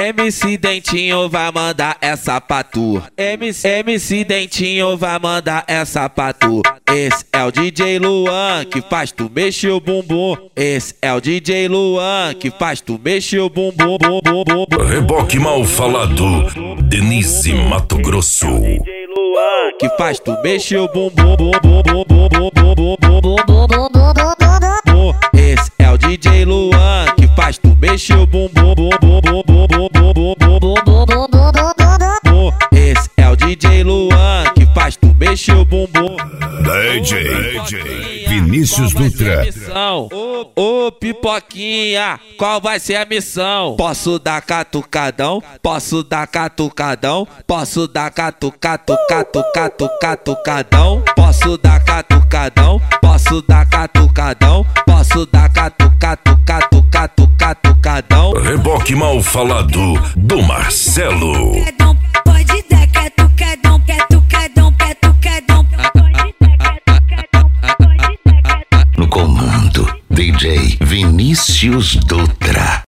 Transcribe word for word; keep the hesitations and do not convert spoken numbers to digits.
M C Dentinho vai mandar essa pra tu. M C, M C Dentinho vai mandar essa pra tu. Esse é o D J Luan que faz tu mexer o bumbum. Esse é o D J Luan que faz tu mexer o bumbum. Bum, bum, bum, bum. Reboque mal falado, Denise Mato Grosso. Que faz tu mexer o bumbum. Bum, bum, bum, bum, bum, bum, bum, bum, bum, bum, bum. Esse é o D J Luan que faz tu mexer o bumbum. Bum, bum, bum, bum, bum, bum, bum, bum, bum, bum, bum. Esse é o D J Luan que faz tu mexer o bumbum. D J Vinícius Dutra. Ô, ô Pipoquinha, qual vai ser a missão? Posso dar catucadão? Posso dar catucadão? Posso dar catucatu, catucatu, catucadão? Posso dar catucadão? Posso dar catucadão? Posso dar catucatu, catucatu, catucadão? Reboque mal falado do Marcelo. Pode dar catucadão, catucadão, catucadão. No comando, D J Vinícius Dutra.